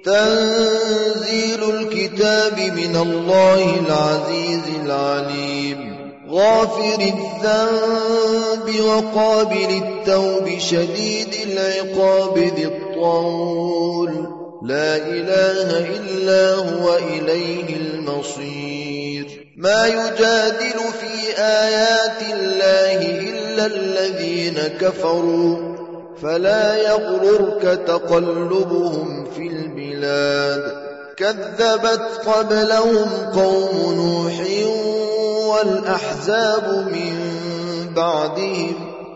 تنزيل الكتاب من الله العزيز العليم غافر الذنب وقابل التوب شديد العقاب ذي الطول لا إله إلا هو إليه المصير ما يجادل في آيات الله إلا الذين كفروا فلا يغررك تقلبهم في البلاد كذبت قبلهم قوم نوح والأحزاب من بعدهم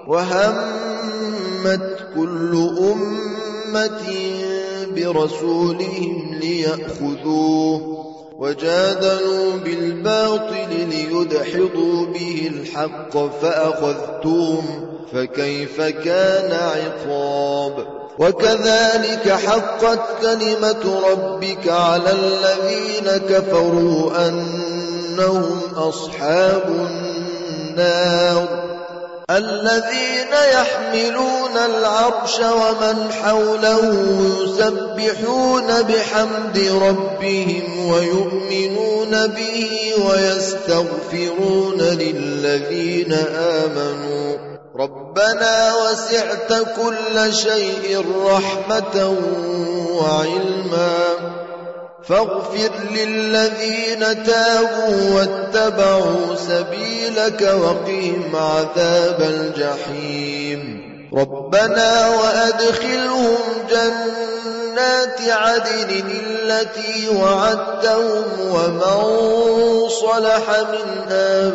وهمت كل أمة برسولهم ليأخذوه وجادلوا بالباطل ليدحضوا به الحق فأخذتهم فكيف كان عقاب وكذلك حقت كلمة ربك على الذين كفروا أنهم أصحاب النار الذين يحملون العرش ومن حوله يسبحون بحمد ربهم ويؤمنون به ويستغفرون للذين آمنوا ربنا وسعت كل شيء رحمة وعلما فاغفر للذين تابوا واتبعوا سبيلك وقهم عذاب الجحيم ربنا وأدخلهم جنات عدن التي وعدتهم ومن صلح من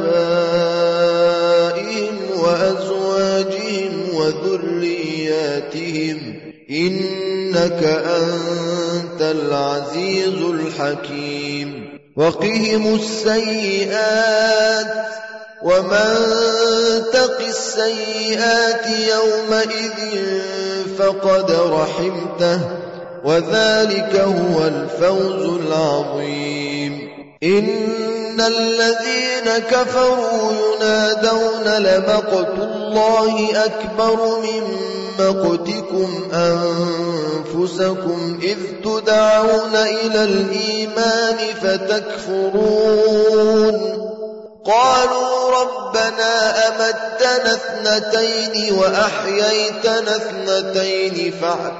آبائهم وأزواجهم وذرياتهم إنك أنت العزيز الحكيم وقهم السيئات ومن تق السيئات يومئذ فقد رحمته وذلك هو الفوز العظيم إن الذين كفروا ينادون لمقت الله أكبر من مقتكم أنفسكم إذ تدعون إلى الإيمان فتكفرون قالوا ربنا أمتنا اثنتين وأحييتنا اثنتين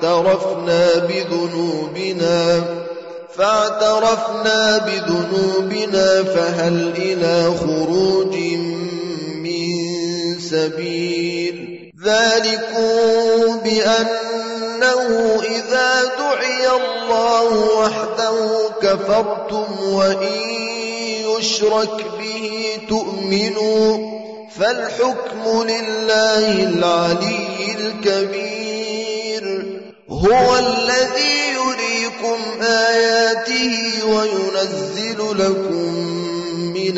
فاعترفنا بذنوبنا فهل إلى خروج من سبيل ذلكم بأنه إذا دعي الله وحده كفرتم وإن يشرك به تؤمنوا فالحكم لله العلي الكبير هو الذي يريكم آياته وينزل لكم من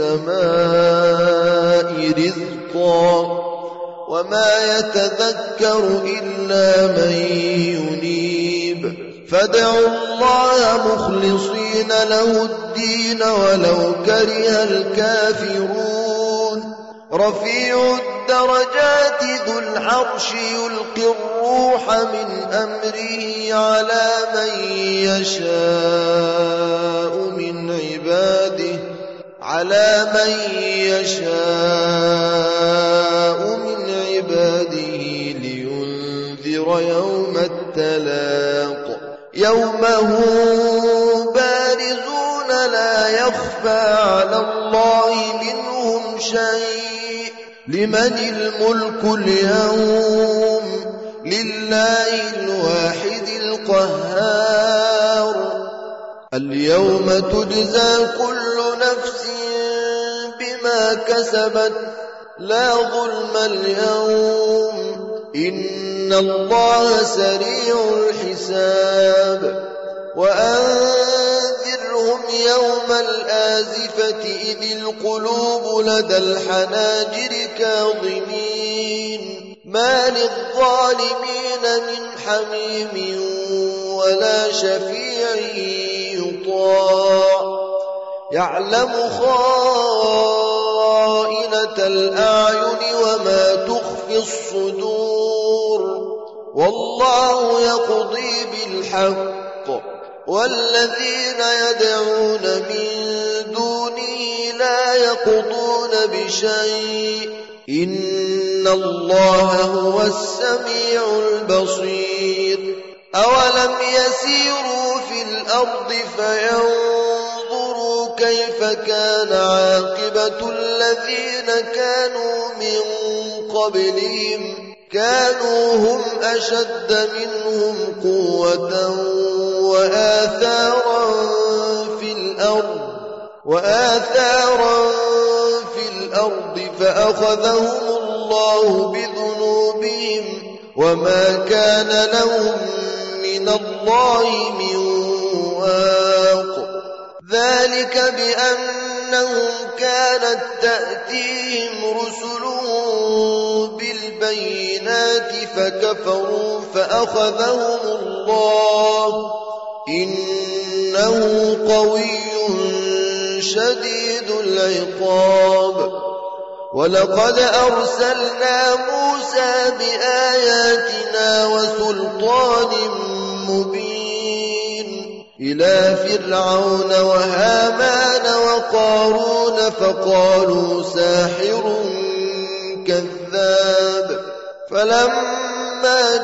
السماء رزقا وما يتذكر إلا من ينيب فادعوا الله مخلصين له الدين ولو كره الكافرون رفيع الدرجات ذو العرش يلقي الروح من أمره على من يشاء من عباده لينذر يوم التلاق يوم هم بارزون لا يخفى على الله منهم شيء لمن الملك اليوم لله الواحد القهار اليوم تجزى كل نفس بما كسبت لا ظلم اليوم إن الله سريع الحساب وأنذرهم يوم الآزفة إذ القلوب لدى الحناجر كاظمين ما للظالمين من حميم ولا شفيع يطاع يعلم خائنة الأعين وما تخفي الصدور والله يقضي بالحق والذين يدعون من دونه لا يقضون بشيء إن الله هو السميع البصير أولم يسيروا في الأرض فينظروا كيف كان عاقبة الذين كانوا من قبلهم كانوا هم أشد منهم قوة وآثارا في الأرض فأخذهم الله بذنوبهم وما كان لهم من الله من واق ذلك بأنهم كانت تأتيهم رسلهم بالبينات فكفروا فأخذهم الله إنه قوي شديد العقاب ولقد أرسلنا موسى بآياتنا وسلطان مبين إلى فرعون وهامان وقارون فقالوا ساحر كذاب فلما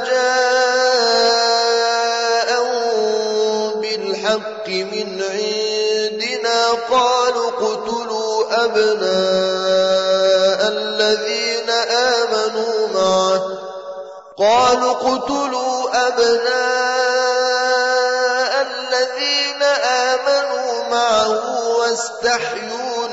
جاءوا بالحق من عندنا قالوا اقتلوا أبناء الذين آمنوا معه واستحيوا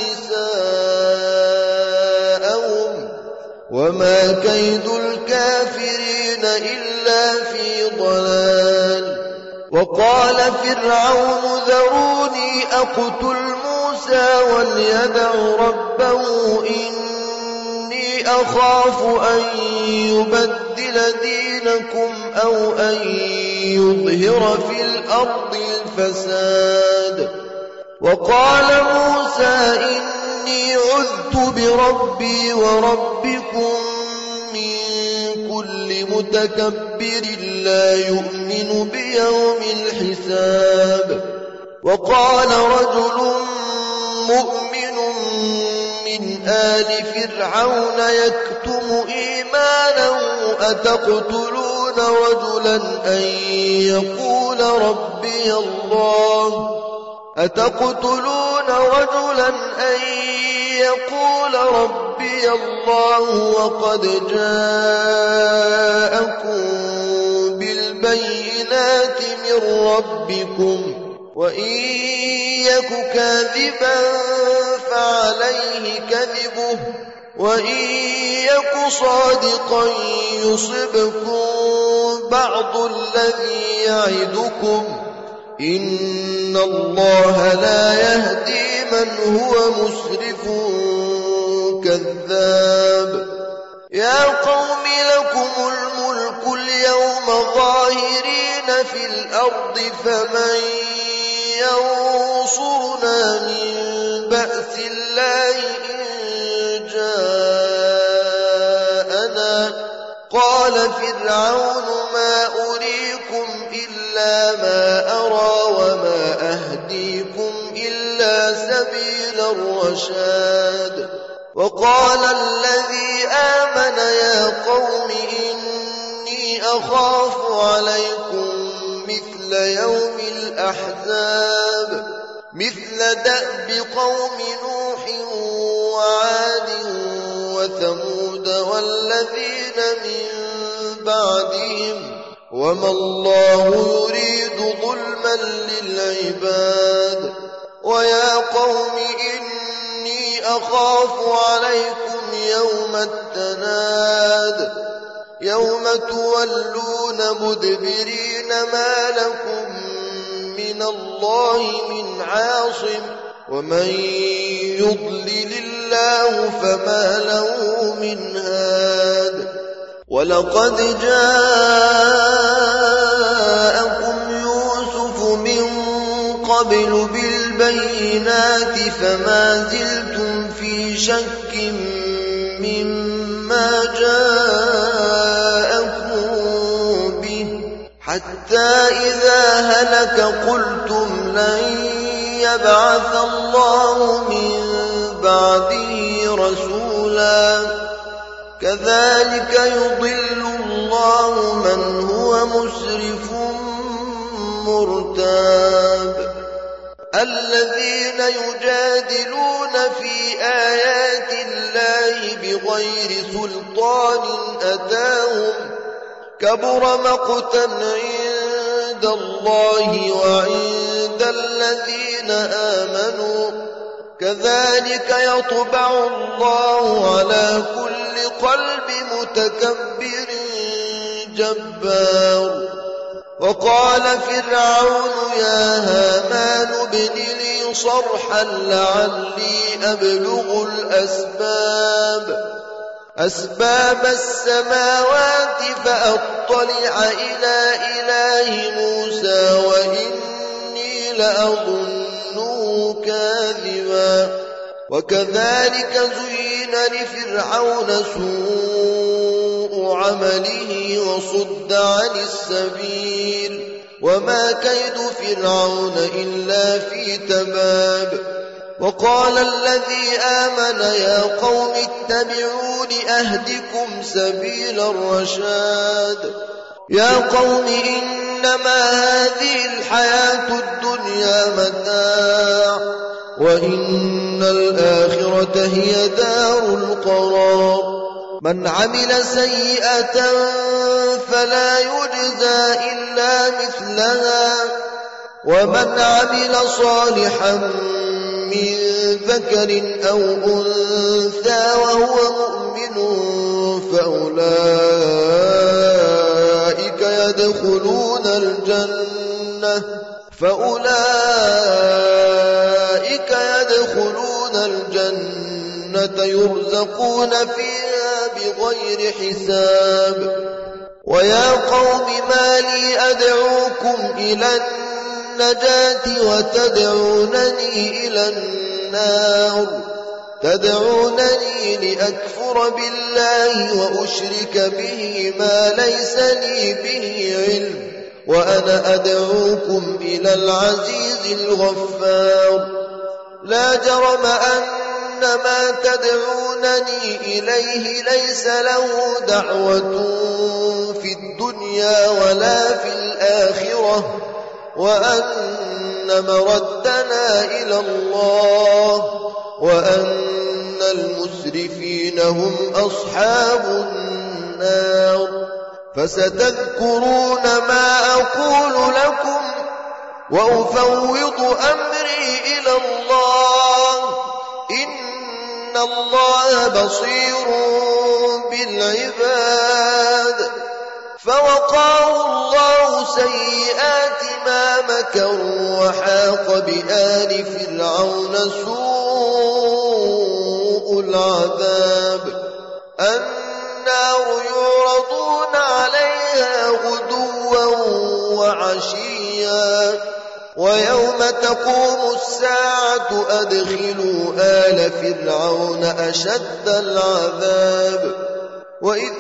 نساءهم وما كيد الكافرين إلا في ضلال وقال فرعون ذروني أقتل موسى وليدع ربه إني أخاف أن يبدل دينكم أو أن يظهر في الأرض الفساد وقال موسى إني عذت بربي وربكم من كل متكبر لا يؤمن بيوم الحساب وقال رجل مؤمن من آل فرعون يكتم إيمانه أتقتلون رجلا أن يقول ربي الله وقد جاءكم بالبينات من ربكم وإن يك كاذبا فعليه كذبه وإن يك صادقا يصبكم بعض الذي يعدكم إن الله لا يهدي من هو مسرف كذاب يا قوم لكم الملك اليوم ظاهرين في الأرض فمن ينصرنا من بأس الله إن جاءنا قال فرعون ما أريكم إلا ما أرى وما أهديكم إلا سبيل الرشاد وقال الذي آمن يا قوم إني أخاف عليكم مثل يوم الأحزاب مثل دأب قوم نوح وعاد وثمود والذين من بعدهم وما الله يريد ظلما للعباد ويا قوم إني أخاف عليكم يوم التناد يوم تولون مدبرين ما لكم من الله من عاصم ومن يضلل الله فما له من هاد ولقد جاءكم يوسف من قبل بالبينات فما زلتم في شك مما جاءكم به حتى إذا هلك قلتم لن يبعث الله من بعده رسولا كذلك يضل الله من هو مسرف مرتاب الذين يجادلون في آيات الله بغير سلطان أتاهم كبر مقتا عند الله وعند الذين آمنوا كذلك يطبع الله على كل قلب متكبر جبار وقال فرعون يا هامان ابن لي صرحا لعلي أبلغ أسباب السماوات فأطلع إلى إله موسى وإني لأظنه كاذبا وكذلك زين لفرعون سوء عمله وصد عن السبيل وما كيد فرعون إلا في تباب وقال الذي آمن يا قوم اتبعون أهدكم سبيل الرشاد يا قوم إنما هذه الحياة الدنيا متاع وإن الآخرة هي دار القرار من عمل سيئة فلا يجزى إلا مثلها ومن عمل صالحا من ذكر أو أنثى وهو مؤمن فأولئك يدخلون الجنة يرزقون فيها بغير حساب ويا قوم ما لي أدعوكم إلى النجاة وتدعونني إلى النار تدعونني لأكفر بالله وأشرك به ما ليس لي به علم وأنا أدعوكم إلى العزيز الغفار لا جرم أن ما تدعونني إليه ليس له دعوة في الدنيا ولا في الآخرة وأن مردنا إلى الله وأن المسرفين هم أصحاب النار فستذكرون ما أقول لكم وأفوض أمري إلى الله إن الله بصير بالعباد فوقاه الله سيئات ما مكروا وحاق بآل فرعون سوء العذاب النار يعرضون عليها غدوا وعشيا ويوم تقوم الساعة أدخلوا آل فرعون أشد العذاب وإذ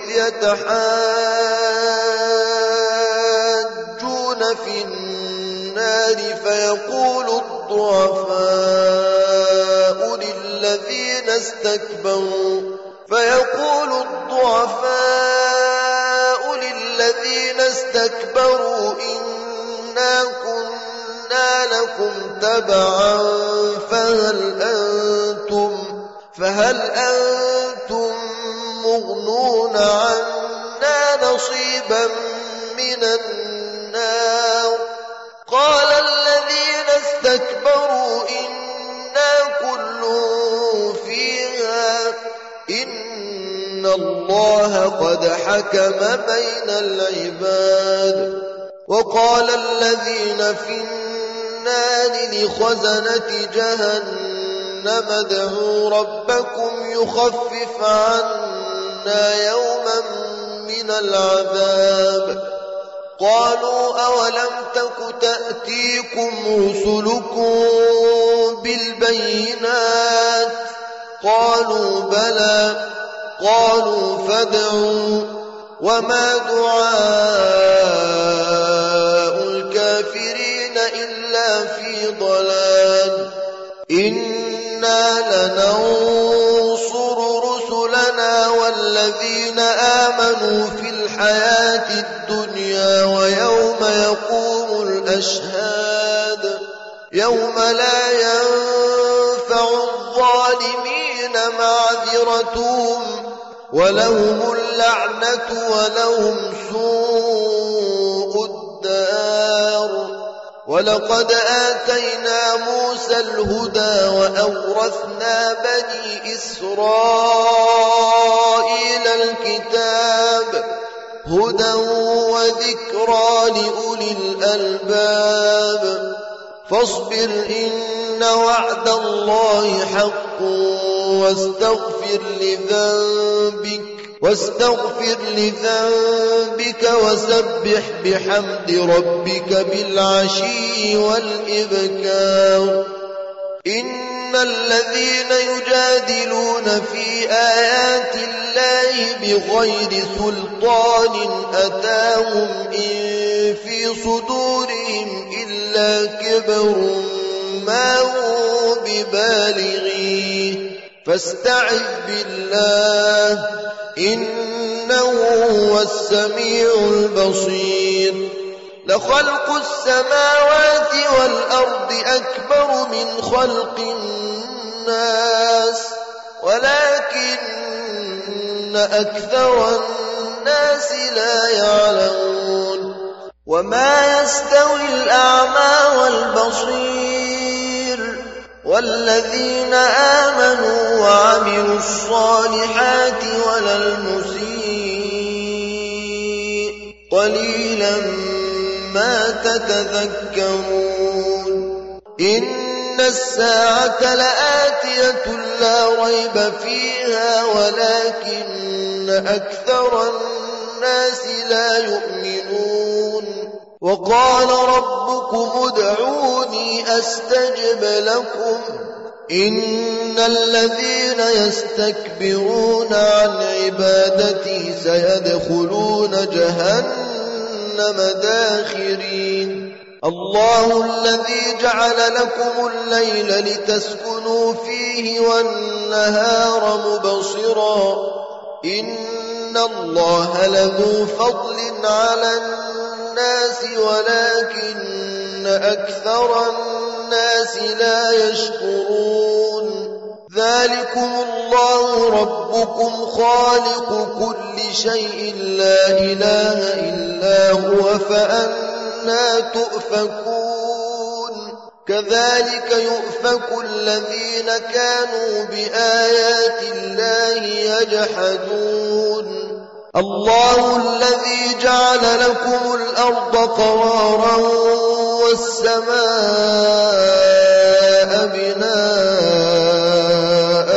يتحاجون في النار فيقول الضعفاء للذين استكبروا إنا كنا لكم تبعا فهل أنتم مغنون عنا نصيبا من النار قال الذين استكبروا إنا كل فيها إن الله قد حكم بين العباد وقال الذين في النار لخزنة جهنم ادعوا ربكم يخفف عنا يوما من العذاب قالوا أولم تك تأتيكم رسلكم بالبينات قالوا بلى قالوا فادعوا وما دعاء لفي ضلال إنا لننصر رسلنا والذين آمنوا في الحياة الدنيا ويوم يقوم الأشهاد يوم لا ينفع الظالمين معذرتهم ولهم اللعنة ولهم سوء الدار ولقد آتينا موسى الهدى وأورثنا بني إسرائيل الكتاب هدى وذكرى لأولي الألباب فاصبر إن وعد الله حق واستغفر لذنبك وسبح بحمد ربك بالعشي والإبكار إن الذين يجادلون في آيات الله بغير سلطان أتاهم إن في صدورهم إلا كبر ما هو ببالغيه فاستعذ بالله إنه هو السميع البصير لخلق السماوات والأرض أكبر من خلق الناس ولكن أكثر الناس لا يعلمون وما يستوي الأعمى والبصير والذين آمنوا وعملوا الصالحات ولا المسيء قليلا ما تتذكرون إن الساعة لآتية لا ريب فيها ولكن أكثر الناس لا يؤمنون وقال ربكم ادعوني أستجب لكم إن الذين يستكبرون عن عبادتي سيدخلون جهنم داخرين الله الذي جعل لكم الليل لتسكنوا فيه والنهار مبصرا إن الله لذو فضل على الناس ولكن أكثر الناس لا يشكرون ذلكم الله ربكم خالق كل شيء لا إله إلا هو فأنا تؤفكون كذلك يؤفك الذين كانوا بآيات الله يجحدون الله الذي جعل لكم الأرض قرارا والسماء بناء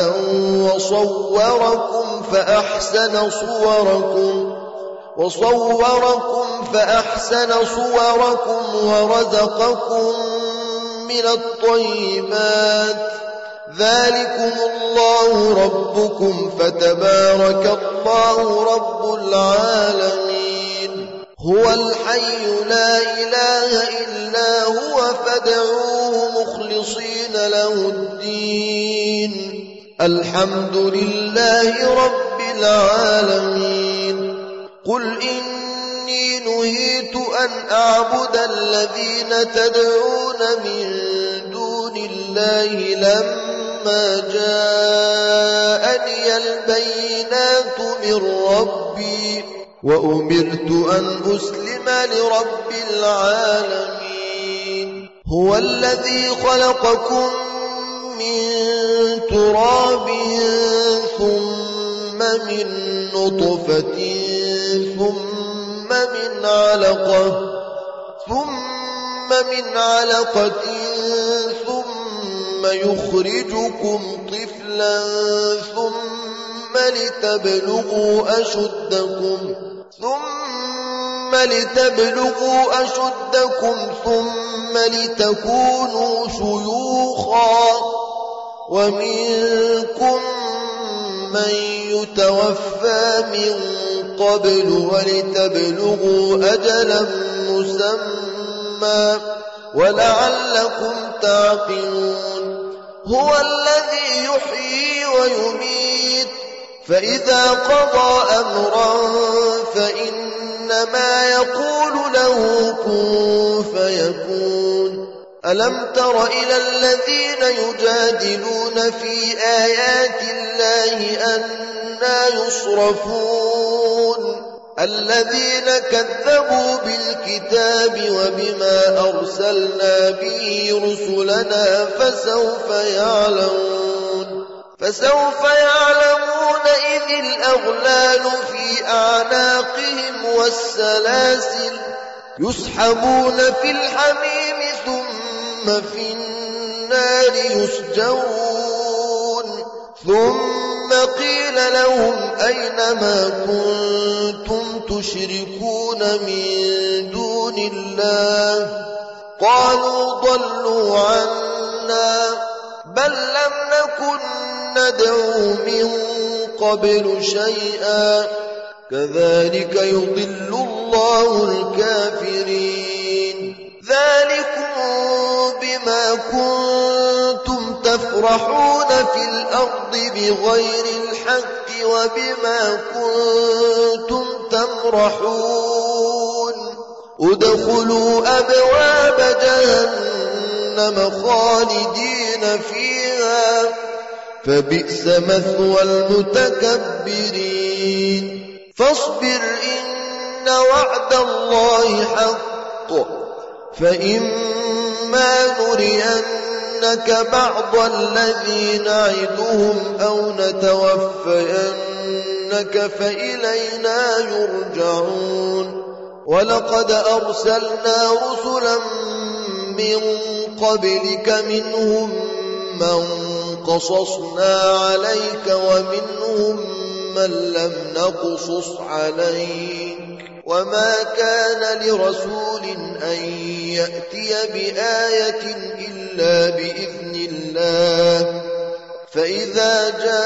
وصوركم فأحسن صوركم ورزقكم من الطيبات ذلكم الله ربكم فتبارك الله رب العالمين هو الحي لا إله إلا هو فادعوه مخلصين له الدين الحمد لله رب العالمين قل إني نهيت أن أعبد الذين تدعون من دون الله لما جاءني البينات من ربي وأمرت أن أسلم لرب العالمين هو الذي خلقكم من تراب ثم من نطفة ثم من علقة ثم يخرجكم طفلا ثم لتبلغوا أشدكم ثم لتكونوا شيوخا ومنكم من يتوفى من قبل ولتبلغوا أجلا مسمى ولعلكم تعقلون هو الذي يحيي ويميت فإذا قضى أمرا فإنما يقول له كن فيكون ألم تر إلى الذين يجادلون في آيات الله أنى يصرفون الذين كذبوا بالكتاب وبما أرسلنا به رسلنا فسوف يعلمون إذ الأغلال في أعناقهم والسلاسل يسحبون في الحميم ثم في النار يسجرون ثم قيل لهم أين ما كنتم تشركون من دون الله قالوا ضلوا عنا بل لم نكن ندعو من قبل شيئا كذلك يضل الله الكافرين ذلكم بما كنتم تفرحون في الأرض بغير الحق وبما كنتم تمرحون ادخلوا أبواب جهنم خالدين فيها فبئس مثوى المتكبرين فاصبر إن وعد الله حق فإما نرينك بعض الذي نعدهم أو نتوفينك فإلينا يرجعون ولقد أرسلنا رسلا من قبلك منهم من قصصنا عليك ومنهم من لم نقصص عليك وما كان لرسول أن يأتي بآية إلا بإذن الله فإذا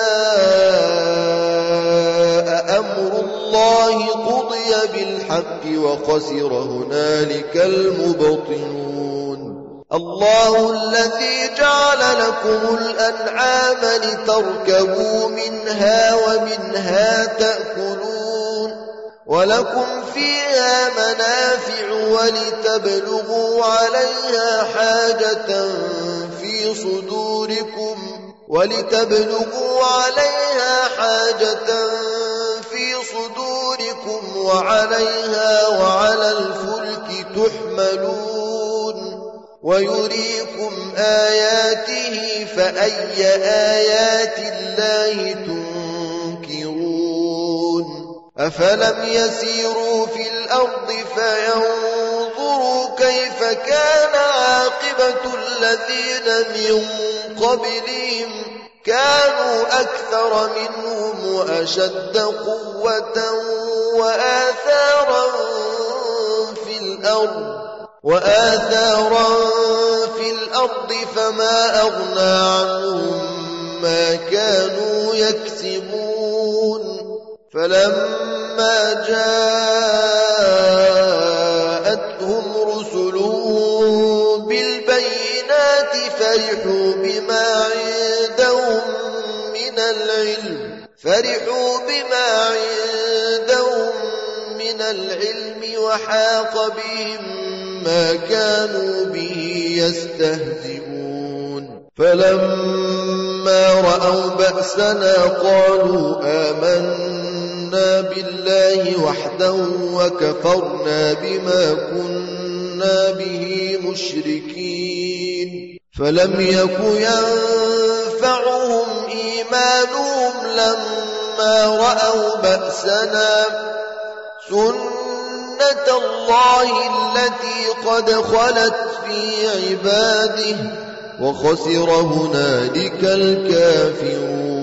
جاء أمر الله قضي بالحق وخسر هنالك المبطلون الله الذي جعل لكم الأنعام لتركبوا منها ومنها تأكلون ولكم فيها منافع ولتبلغوا عليها حاجة في صدوركم وعليها وعلى الفلك تحملون ويريكم آياته فأي آيات الله تنكرون أفلم يسيروا في الأرض فينظروا كيف كان عاقبة الذين من قبلهم كانوا أكثر منهم وأشد قوة وآثارا في الأرض فما أغنى عنهم ما كانوا يكسبون فلما جاءتهم رسلهم بالبينات فرحوا بما عندهم من العلم وحاق بهم ما كانوا به يستهزئون فلما رأوا بأسنا قالوا آمنا بالله وحده وكفرنا بما كنا به مشركين فلم يك ينفعهم إيمانهم لما رأوا بأسنا سنة الله التي قد خلت في عباده وخسر هنالك الكافرون